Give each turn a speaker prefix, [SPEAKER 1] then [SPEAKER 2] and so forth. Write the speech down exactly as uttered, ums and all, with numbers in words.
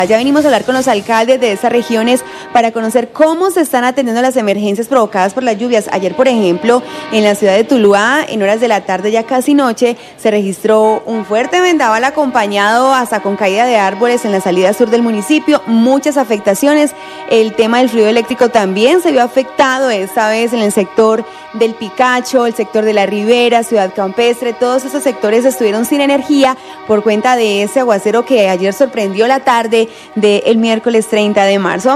[SPEAKER 1] Ya venimos a hablar con los alcaldes de esas regiones para conocer cómo se están atendiendo las emergencias provocadas por las lluvias. Ayer, por ejemplo, en la ciudad de Tuluá, en horas de la tarde, ya casi noche, se registró un fuerte vendaval acompañado hasta con caída de árboles en la salida sur del municipio, muchas afectaciones. El tema del fluido eléctrico también se vio afectado, esta vez en el sector del Picacho, el sector de la Ribera, Ciudad Campestre. Todos esos sectores estuvieron sin energía por cuenta de ese aguacero que ayer sorprendió la tarde del miércoles treinta de marzo.